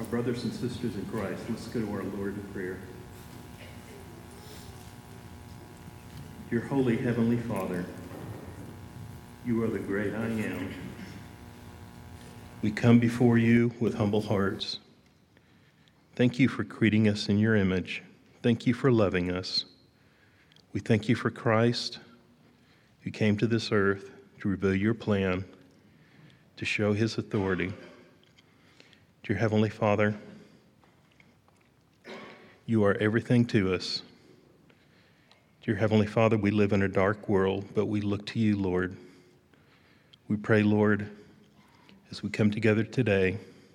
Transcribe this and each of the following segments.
brothers and sisters in Christ, let's go to our Lord in prayer. Dear Holy Heavenly Father, you are the great I am. We come before you with humble hearts. Thank you for creating us in your image. Thank you for loving us. We thank you for Christ, who came to this earth to reveal your plan, to show his authority. Dear Heavenly Father, you are everything to us. Dear Heavenly Father, we live in a dark world, but we look to you, Lord. We pray, Lord, as we come together today,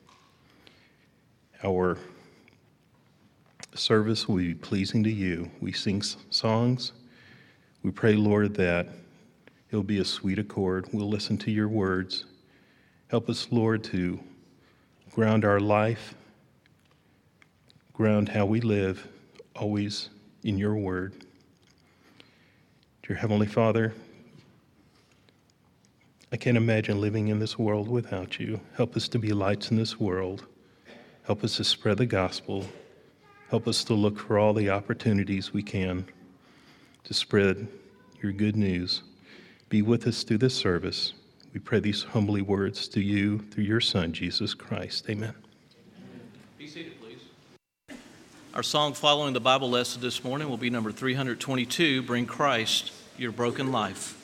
our service will be pleasing to you. We sing songs. We pray, Lord, that it'll be a sweet accord. We'll listen to your words. Help us, Lord, to ground our life, ground how we live, always in your word. Dear Heavenly Father, I can't imagine living in this world without you. Help us to be lights in this world. Help us to spread the gospel. Help us to look for all the opportunities we can to spread your good news. Be with us through this service. We pray these humbly words to you through your Son, Jesus Christ. Amen. Be seated, please. Our song following the Bible lesson this morning will be number 322, Bring Christ Your Broken Life.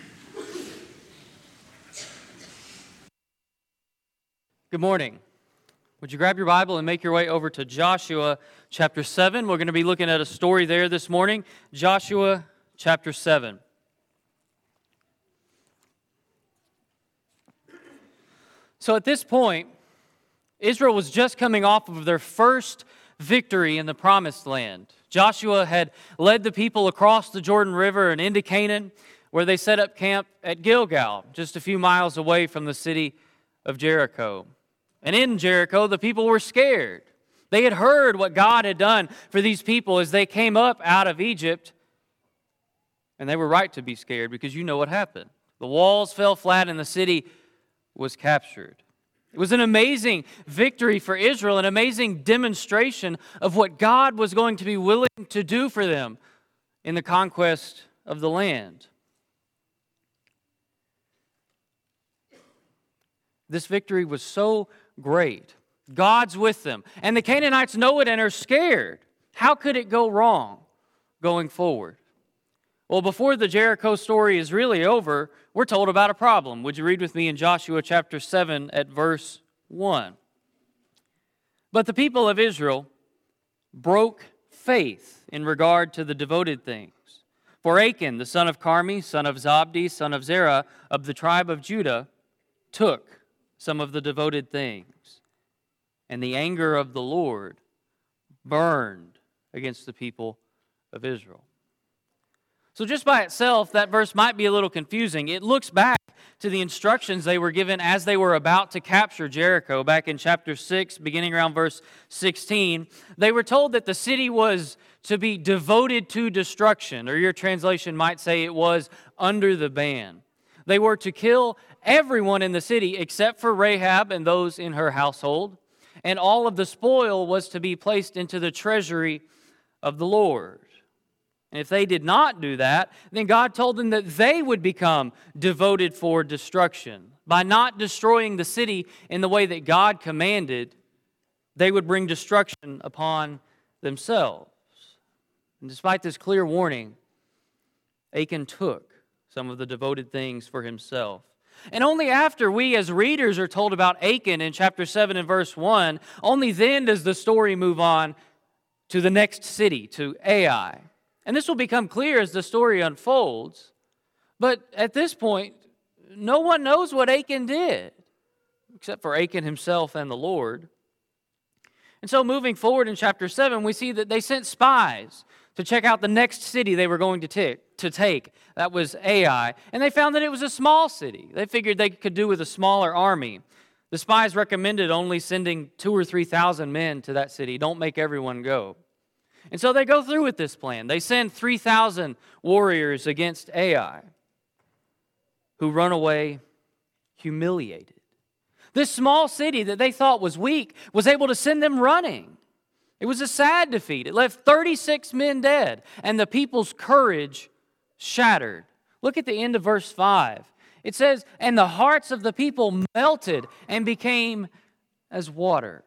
Good morning. Would you grab your Bible and make your way over to Joshua chapter 7? We're going to be looking at a story there this morning. Joshua chapter 7. So at this point, Israel was just coming off of their first victory in the Promised Land. Joshua had led the people across the Jordan River and into Canaan, where they set up camp at Gilgal, just a few miles away from the city of Jericho. And in Jericho, the people were scared. They had heard what God had done for these people as they came up out of Egypt, and they were right to be scared because you know what happened. The walls fell flat and the city was captured. It was an amazing victory for Israel, an amazing demonstration of what God was going to be willing to do for them in the conquest of the land. This victory was so great. God's with them. And the Canaanites know it and are scared. How could it go wrong going forward? Well, before the Jericho story is really over, we're told about a problem. Would you read with me in Joshua chapter 7 at verse 1? But the people of Israel broke faith in regard to the devoted things. For Achan, the son of Carmi, son of Zabdi, son of Zerah, of the tribe of Judah, took some of the devoted things. And the anger of the Lord burned against the people of Israel. So just by itself, that verse might be a little confusing. It looks back to the instructions they were given as they were about to capture Jericho. Back in chapter 6, beginning around verse 16, they were told that the city was to be devoted to destruction, or your translation might say it was under the ban. They were to kill everyone in the city except for Rahab and those in her household, and all of the spoil was to be placed into the treasury of the Lord. And if they did not do that, then God told them that they would become devoted for destruction. By not destroying the city in the way that God commanded, they would bring destruction upon themselves. And despite this clear warning, Achan took some of the devoted things for himself. And only after we as readers are told about Achan in chapter 7 and verse 1, only then does the story move on to the next city, to Ai. And this will become clear as the story unfolds. But at this point, no one knows what Achan did, except for Achan himself and the Lord. And so moving forward in chapter 7, we see that they sent spies to check out the next city they were going to take. That was Ai. And they found that it was a small city. They figured they could do with a smaller army. The spies recommended only sending 2,000 or 3,000 men to that city. Don't make everyone go. And so they go through with this plan. They send 3,000 warriors against Ai, who run away humiliated. This small city that they thought was weak was able to send them running. It was a sad defeat. It left 36 men dead, and the people's courage shattered. Look at the end of verse 5. It says, "And the hearts of the people melted and became as water."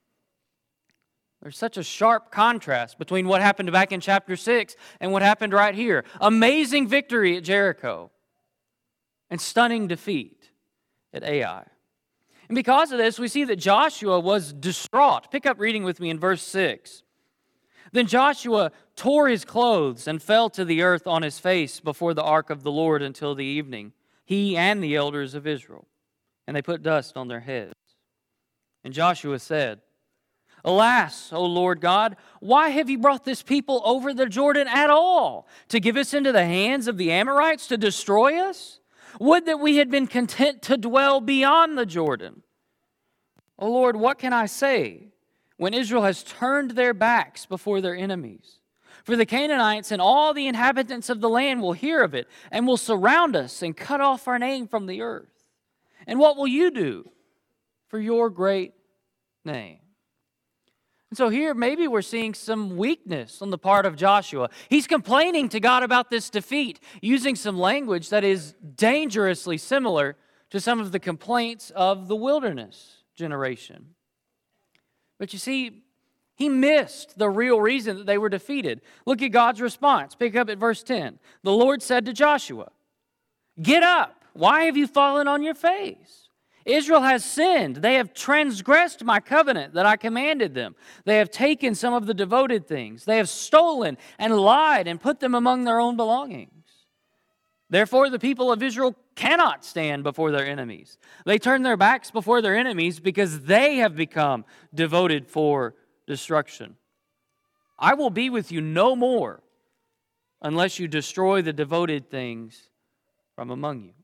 There's such a sharp contrast between what happened back in chapter 6 and what happened right here. Amazing victory at Jericho and stunning defeat at Ai. And because of this, we see that Joshua was distraught. Pick up reading with me in verse 6. "Then Joshua tore his clothes and fell to the earth on his face before the ark of the Lord until the evening, he and the elders of Israel. And they put dust on their heads. And Joshua said, 'Alas, O Lord God, why have you brought this people over the Jordan at all? To give us into the hands of the Amorites to destroy us? Would that we had been content to dwell beyond the Jordan. O Lord, what can I say when Israel has turned their backs before their enemies? For the Canaanites and all the inhabitants of the land will hear of it and will surround us and cut off our name from the earth. And what will you do for your great name?'" And so here, maybe we're seeing some weakness on the part of Joshua. He's complaining to God about this defeat, using some language that is dangerously similar to some of the complaints of the wilderness generation. But you see, he missed the real reason that they were defeated. Look at God's response. Pick up at verse 10. "The Lord said to Joshua, 'Get up. Why have you fallen on your face? Israel has sinned. They have transgressed my covenant that I commanded them. They have taken some of the devoted things. They have stolen and lied and put them among their own belongings. Therefore, the people of Israel cannot stand before their enemies. They turn their backs before their enemies because they have become devoted for destruction. I will be with you no more unless you destroy the devoted things from among you.'"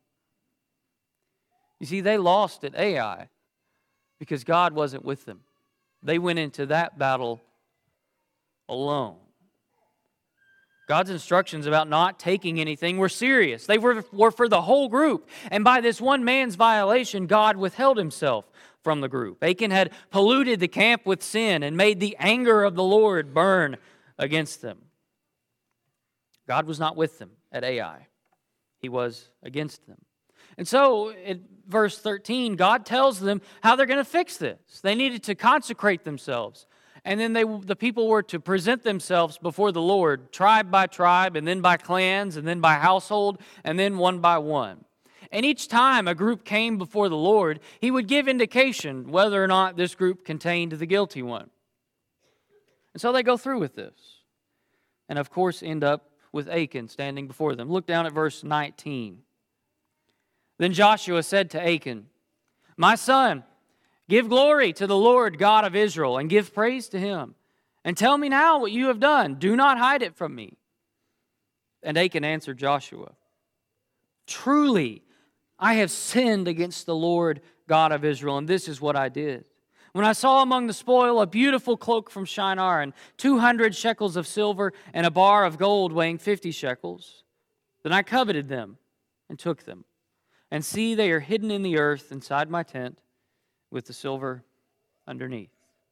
You see, they lost at Ai because God wasn't with them. They went into that battle alone. God's instructions about not taking anything were serious. They were for the whole group. And by this one man's violation, God withheld himself from the group. Achan had polluted the camp with sin and made the anger of the Lord burn against them. God was not with them at Ai. He was against them. And so, in verse 13, God tells them how they're going to fix this. They needed to consecrate themselves. And then the people were to present themselves before the Lord, tribe by tribe, and then by clans, and then by household, and then one by one. And each time a group came before the Lord, He would give indication whether or not this group contained the guilty one. And so they go through with this. And of course end up with Achan standing before them. Look down at verse 19. "Then Joshua said to Achan, 'My son, give glory to the Lord God of Israel and give praise to Him. And tell me now what you have done. Do not hide it from me.' And Achan answered Joshua, 'Truly, I have sinned against the Lord God of Israel, and this is what I did. When I saw among the spoil a beautiful cloak from Shinar and 200 shekels of silver and a bar of gold weighing 50 shekels, then I coveted them and took them. And see, they are hidden in the earth inside my tent with the silver underneath.'"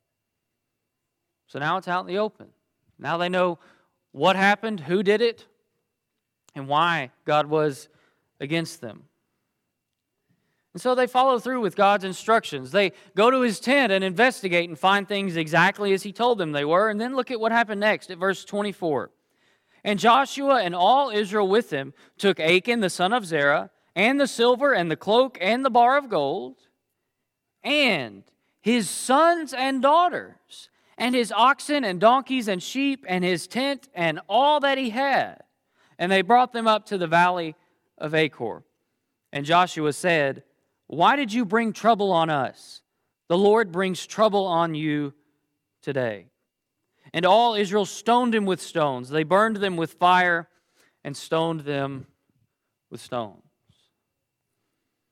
So now it's out in the open. Now they know what happened, who did it, and why God was against them. And so they follow through with God's instructions. They go to His tent and investigate and find things exactly as He told them they were. And then look at what happened next at verse 24. "And Joshua and all Israel with him took Achan the son of Zerah, and the silver, and the cloak, and the bar of gold, and his sons and daughters, and his oxen and donkeys and sheep, and his tent, and all that he had. And they brought them up to the valley of Achor. And Joshua said, 'Why did you bring trouble on us? The Lord brings trouble on you today.' And all Israel stoned him with stones. They burned them with fire and stoned them with stones."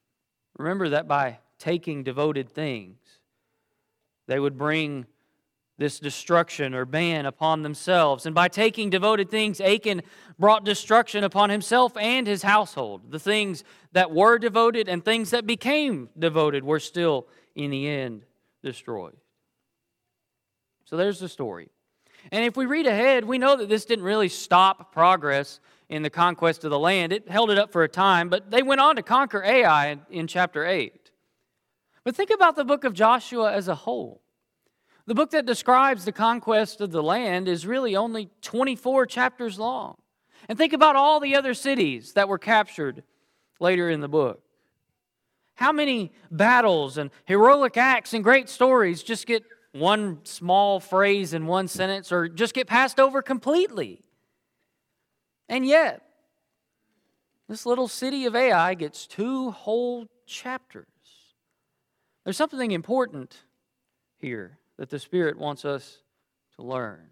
Remember that by taking devoted things, they would bring this destruction or ban upon themselves. And by taking devoted things, Achan brought destruction upon himself and his household. The things that were devoted and things that became devoted were still, in the end, destroyed. So there's the story. And if we read ahead, we know that this didn't really stop progress in the conquest of the land. It held it up for a time, but they went on to conquer Ai in chapter 8. But think about the book of Joshua as a whole. The book that describes the conquest of the land is really only 24 chapters long. And think about all the other cities that were captured later in the book. How many battles and heroic acts and great stories just get one small phrase in one sentence or just get passed over completely? And yet, this little city of Ai gets 2 whole chapters. There's something important here that the Spirit wants us to learn.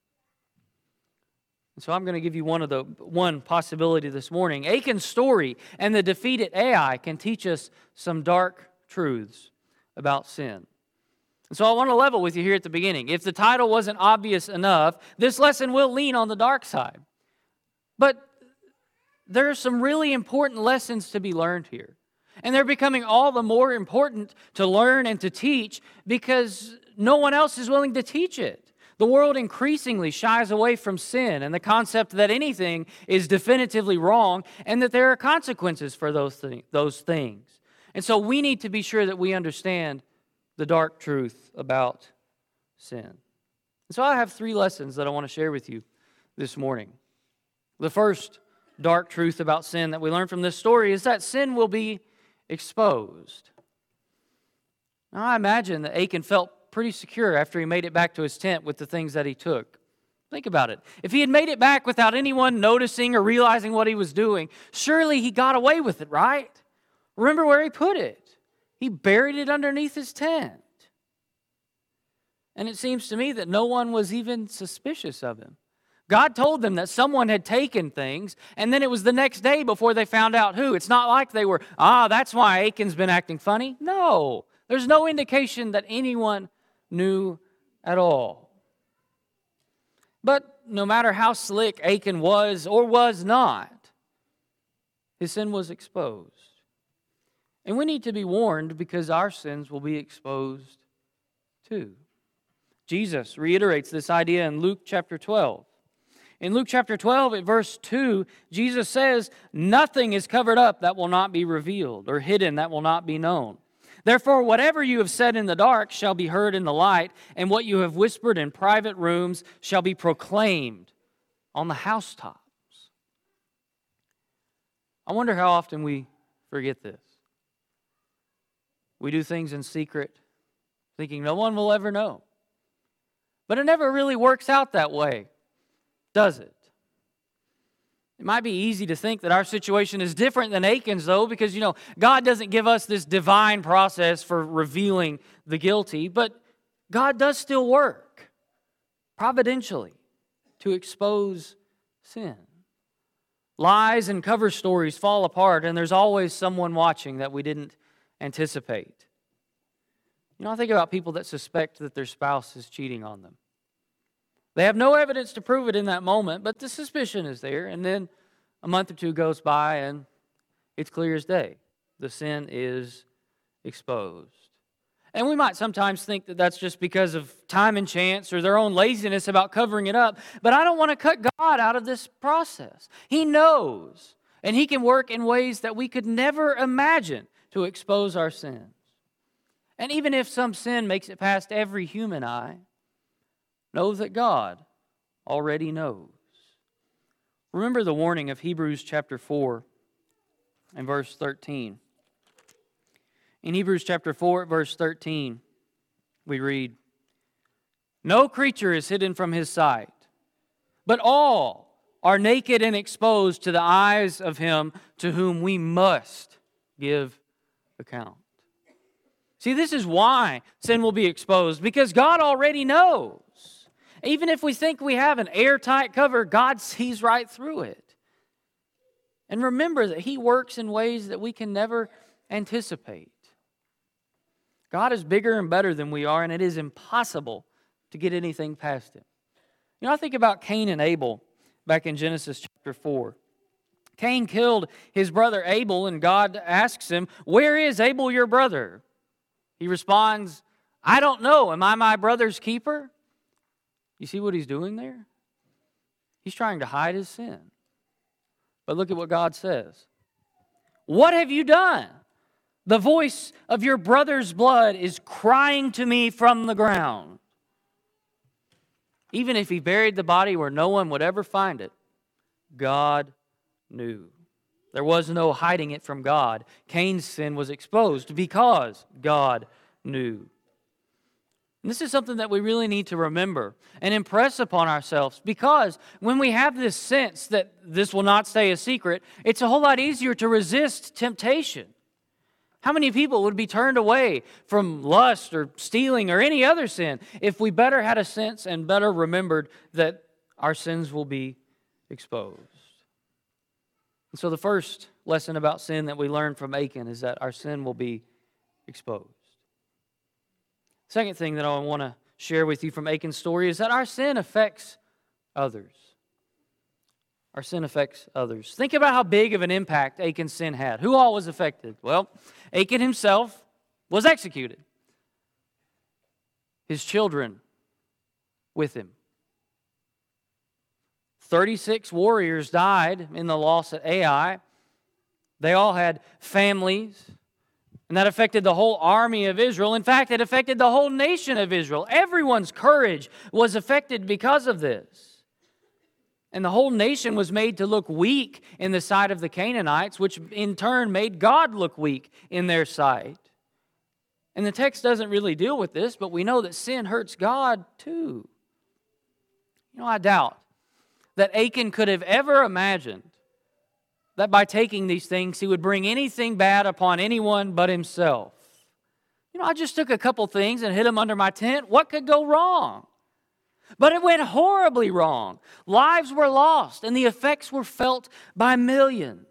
And so I'm going to give you one possibility this morning. Achan's story and the defeat at Ai can teach us some dark truths about sin. And so I want to level with you here at the beginning. If the title wasn't obvious enough, this lesson will lean on the dark side. But there are some really important lessons to be learned here. And they're becoming all the more important to learn and to teach because no one else is willing to teach it. The world increasingly shies away from sin and the concept that anything is definitively wrong and that there are consequences for those things. And so we need to be sure that we understand the dark truth about sin. And so I have 3 lessons that I want to share with you this morning. The first dark truth about sin that we learn from this story is that sin will be exposed. Now, I imagine that Achan felt pretty secure after he made it back to his tent with the things that he took. Think about it. If he had made it back without anyone noticing or realizing what he was doing, surely he got away with it, right? Remember where he put it. He buried it underneath his tent. And it seems to me that no one was even suspicious of him. God told them that someone had taken things, and then it was the next day before they found out who. It's not like they were, that's why Achan's been acting funny. No, there's no indication that anyone knew at all. But no matter how slick Achan was or was not, his sin was exposed. And we need to be warned because our sins will be exposed too. Jesus reiterates this idea in Luke chapter 12. In Luke chapter 12, at verse 2, Jesus says, "Nothing is covered up that will not be revealed, or hidden that will not be known. Therefore, whatever you have said in the dark shall be heard in the light, and what you have whispered in private rooms shall be proclaimed on the housetops." I wonder how often we forget this. We do things in secret, thinking no one will ever know. But it never really works out that way, does it? It might be easy to think that our situation is different than Achan's, though, because, God doesn't give us this divine process for revealing the guilty, but God does still work providentially to expose sin. Lies and cover stories fall apart, and there's always someone watching that we didn't anticipate. I think about people that suspect that their spouse is cheating on them. They have no evidence to prove it in that moment, but the suspicion is there, and then a month or two goes by, and it's clear as day. The sin is exposed. And we might sometimes think that that's just because of time and chance or their own laziness about covering it up, but I don't want to cut God out of this process. He knows, and He can work in ways that we could never imagine to expose our sins. And even if some sin makes it past every human eye, know that God already knows. Remember the warning of Hebrews chapter 4 and verse 13. In Hebrews chapter 4, verse 13, we read, "No creature is hidden from His sight, but all are naked and exposed to the eyes of Him to whom we must give account." See, this is why sin will be exposed, because God already knows. Even if we think we have an airtight cover, God sees right through it. And remember that He works in ways that we can never anticipate. God is bigger and better than we are, and it is impossible to get anything past him. You know, I think about Cain and Abel back in Genesis chapter 4. Cain killed his brother Abel, and God asks him, "Where is Abel your brother?" He responds, "I don't know. Am I my brother's keeper?" You see what he's doing there? He's trying to hide his sin. But look at what God says. "What have you done? The voice of your brother's blood is crying to me from the ground." Even if he buried the body where no one would ever find it, God knew. There was no hiding it from God. Cain's sin was exposed because God knew. And this is something that we really need to remember and impress upon ourselves, because when we have this sense that this will not stay a secret, it's a whole lot easier to resist temptation. How many people would be turned away from lust or stealing or any other sin if we better had a sense and better remembered that our sins will be exposed? And so the first lesson about sin that we learn from Achan is that our sin will be exposed. Second thing that I want to share with you from Achan's story is that our sin affects others. Our sin affects others. Think about how big of an impact Achan's sin had. Who all was affected? Well, Achan himself was executed. His children with him. 36 warriors died in the loss at Ai. They all had families, and that affected the whole army of Israel. In fact, it affected the whole nation of Israel. Everyone's courage was affected because of this. And the whole nation was made to look weak in the sight of the Canaanites, which in turn made God look weak in their sight. And the text doesn't really deal with this, but we know that sin hurts God too. You know, I doubt that Achan could have ever imagined that by taking these things, he would bring anything bad upon anyone but himself. You know, I just took a couple things and hid them under my tent. What could go wrong? But it went horribly wrong. Lives were lost, and the effects were felt by millions.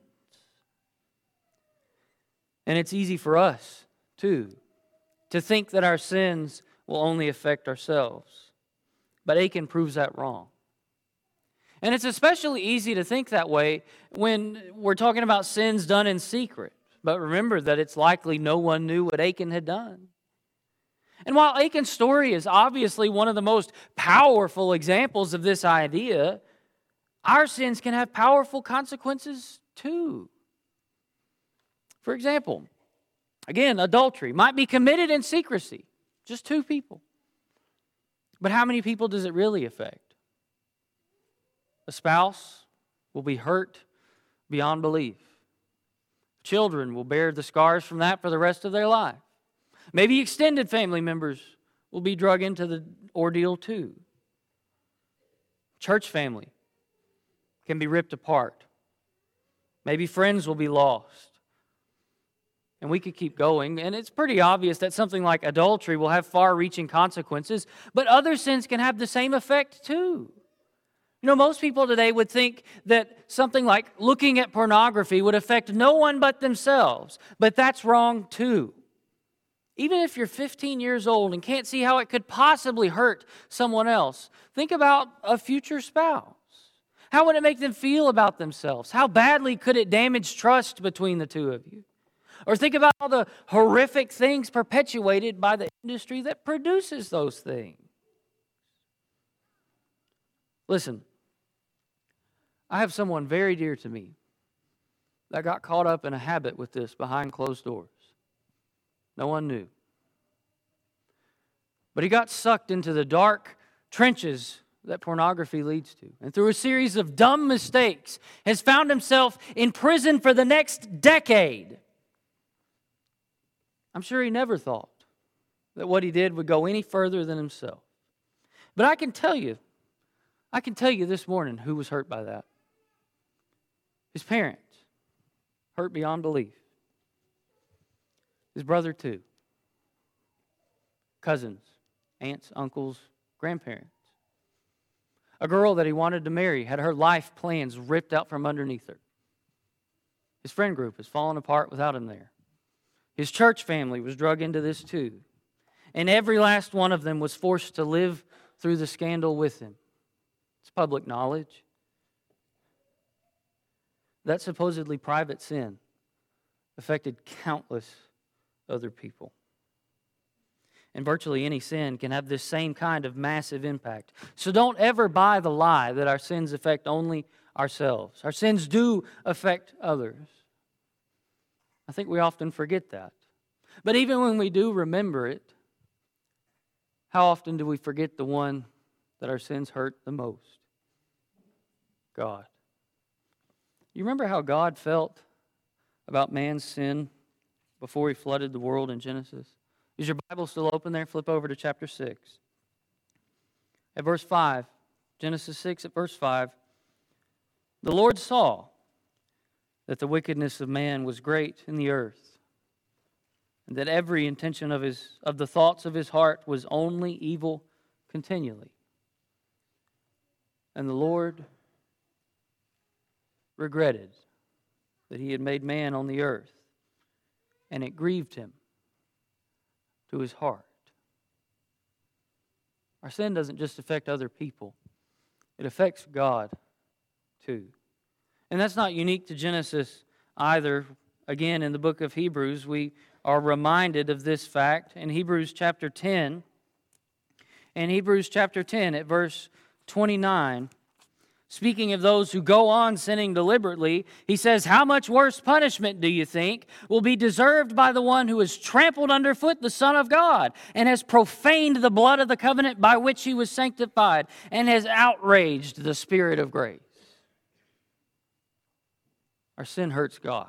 And it's easy for us, too, to think that our sins will only affect ourselves. But Achan proves that wrong. And it's especially easy to think that way when we're talking about sins done in secret. But remember that it's likely no one knew what Achan had done. And while Achan's story is obviously one of the most powerful examples of this idea, our sins can have powerful consequences too. For example, again, adultery might be committed in secrecy, just 2 people. But how many people does it really affect? A spouse will be hurt beyond belief. Children will bear the scars from that for the rest of their life. Maybe extended family members will be drug into the ordeal too. Church family can be ripped apart. Maybe friends will be lost. And we could keep going. And it's pretty obvious that something like adultery will have far-reaching consequences, but other sins can have the same effect too. You know, most people today would think that something like looking at pornography would affect no one but themselves, but that's wrong too. Even if you're 15 years old and can't see how it could possibly hurt someone else, think about a future spouse. How would it make them feel about themselves? How badly could it damage trust between the two of you? Or think about all the horrific things perpetuated by the industry that produces those things. Listen, I have someone very dear to me that got caught up in a habit with this behind closed doors. No one knew. But he got sucked into the dark trenches that pornography leads to. And through a series of dumb mistakes, has found himself in prison for the next decade. I'm sure he never thought that what he did would go any further than himself. But I can tell you this morning who was hurt by that. His parents, hurt beyond belief. His brother too. Cousins, aunts, uncles, grandparents. A girl that he wanted to marry had her life plans ripped out from underneath her. His friend group has fallen apart without him there. His church family was drug into this too. And every last one of them was forced to live through the scandal with him. It's public knowledge. That supposedly private sin affected countless other people. And virtually any sin can have this same kind of massive impact. So don't ever buy the lie that our sins affect only ourselves. Our sins do affect others. I think we often forget that. But even when we do remember it, how often do we forget the one that our sins hurt the most? God. You remember how God felt about man's sin before He flooded the world in Genesis? Is your Bible still open there? Flip over to chapter 6. At verse 5, Genesis 6 at verse 5, the Lord saw that the wickedness of man was great in the earth, and that every intention of the thoughts of his heart was only evil continually. And the Lord regretted that He had made man on the earth, and it grieved Him to His heart. Our sin doesn't just affect other people, it affects God too. And that's not unique to Genesis either. Again, in the book of Hebrews, we are reminded of this fact in Hebrews chapter 10. In Hebrews chapter 10 at verse 29, speaking of those who go on sinning deliberately, he says, "How much worse punishment, do you think, will be deserved by the one who has trampled underfoot the Son of God and has profaned the blood of the covenant by which He was sanctified and has outraged the Spirit of grace?" Our sin hurts God.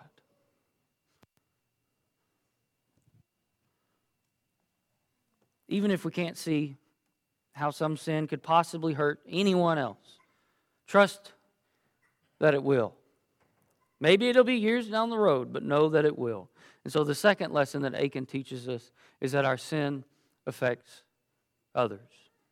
Even if we can't see how some sin could possibly hurt anyone else, trust that it will. Maybe it'll be years down the road, but know that it will. And so the second lesson that Achan teaches us is that our sin affects others.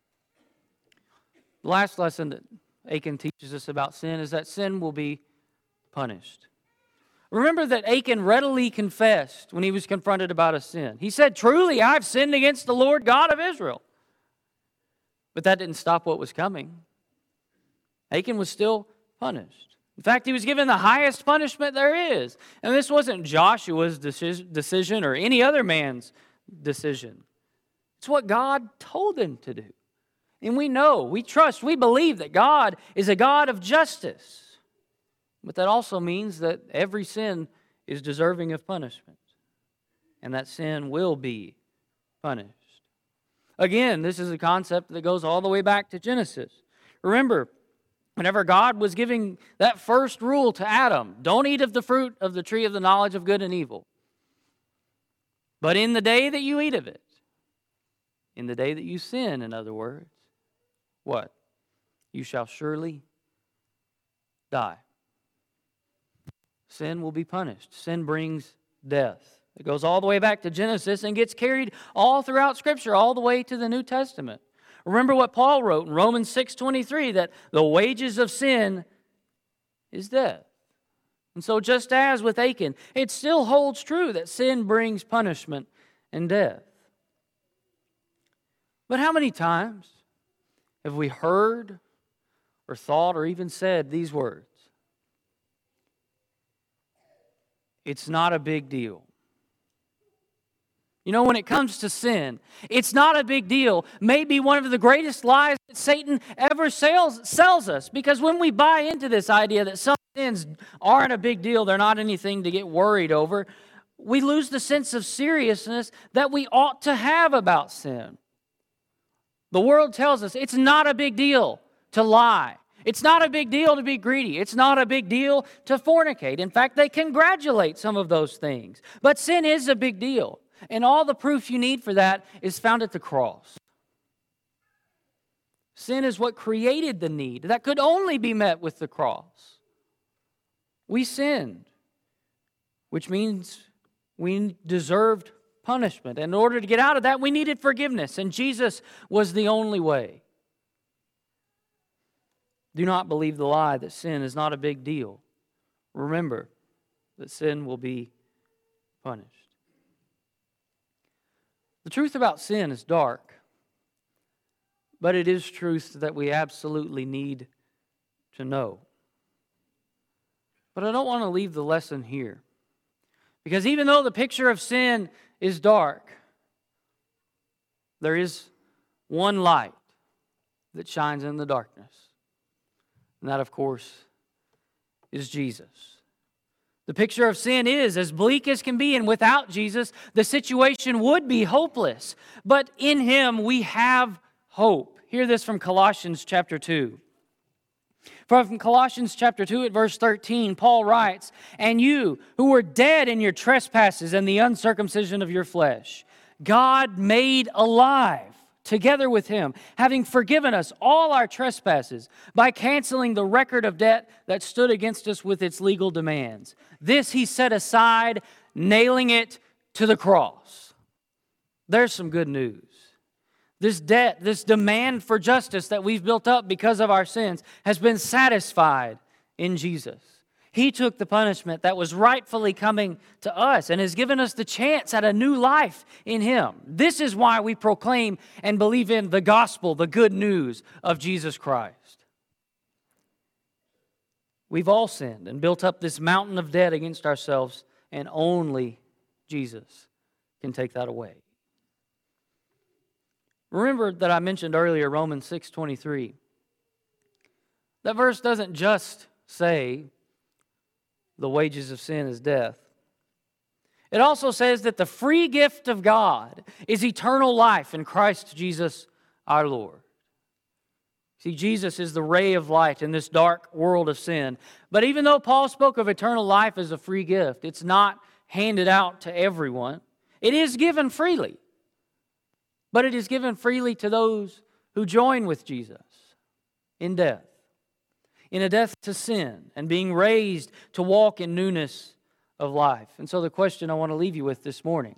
The last lesson that Achan teaches us about sin is that sin will be punished. Remember that Achan readily confessed when he was confronted about a sin. He said, "Truly, I've sinned against the Lord God of Israel." But that didn't stop what was coming. Achan was still punished. In fact, he was given the highest punishment there is. And this wasn't Joshua's decision or any other man's decision. It's what God told him to do. And we know, we trust, we believe that God is a God of justice. But that also means that every sin is deserving of punishment. And that sin will be punished. Again, this is a concept that goes all the way back to Genesis. Remember, whenever God was giving that first rule to Adam, don't eat of the fruit of the tree of the knowledge of good and evil. But in the day that you eat of it, in the day that you sin, in other words, what? You shall surely die. Sin will be punished. Sin brings death. It goes all the way back to Genesis and gets carried all throughout Scripture, all the way to the New Testament. Remember what Paul wrote in Romans 6:23, that the wages of sin is death. And so just as with Achan, it still holds true that sin brings punishment and death. But how many times have we heard or thought or even said these words? It's not a big deal. You know, when it comes to sin, it's not a big deal. Maybe one of the greatest lies that Satan ever sells us. Because when we buy into this idea that some sins aren't a big deal, they're not anything to get worried over, we lose the sense of seriousness that we ought to have about sin. The world tells us it's not a big deal to lie. It's not a big deal to be greedy. It's not a big deal to fornicate. In fact, they congratulate some of those things. But sin is a big deal. And all the proof you need for that is found at the cross. Sin is what created the need that could only be met with the cross. We sinned, which means we deserved punishment. And in order to get out of that, we needed forgiveness. And Jesus was the only way. Do not believe the lie that sin is not a big deal. Remember that sin will be punished. The truth about sin is dark, but it is truth that we absolutely need to know. But I don't want to leave the lesson here. Because even though the picture of sin is dark, there is one light that shines in the darkness. And that, of course, is Jesus. The picture of sin is as bleak as can be, and without Jesus, the situation would be hopeless. But in Him, we have hope. Hear this from Colossians chapter 2. From Colossians chapter 2 at verse 13, Paul writes, "And you who were dead in your trespasses and the uncircumcision of your flesh, God made alive together with Him, having forgiven us all our trespasses by canceling the record of debt that stood against us with its legal demands. This He set aside, nailing it to the cross." There's some good news. This debt, this demand for justice that we've built up because of our sins has been satisfied in Jesus. He took the punishment that was rightfully coming to us and has given us the chance at a new life in Him. This is why we proclaim and believe in the gospel, the good news of Jesus Christ. We've all sinned and built up this mountain of debt against ourselves, and only Jesus can take that away. Remember that I mentioned earlier Romans 6:23. That verse doesn't just say the wages of sin is death. It also says that the free gift of God is eternal life in Christ Jesus our Lord. See, Jesus is the ray of light in this dark world of sin. But even though Paul spoke of eternal life as a free gift, it's not handed out to everyone. It is given freely. But it is given freely to those who join with Jesus in death, in a death to sin, and being raised to walk in newness of life. And so the question I want to leave you with this morning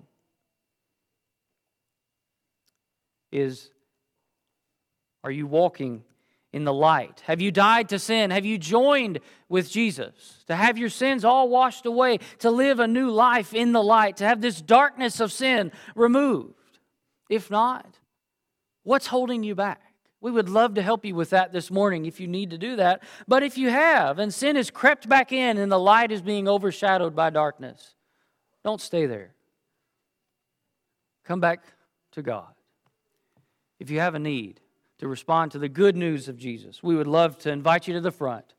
is, are you walking in the light? Have you died to sin? Have you joined with Jesus to have your sins all washed away, to live a new life in the light, to have this darkness of sin removed? If not, what's holding you back? We would love to help you with that this morning if you need to do that. But if you have, and sin has crept back in and the light is being overshadowed by darkness, don't stay there. Come back to God. If you have a need to respond to the good news of Jesus, we would love to invite you to the front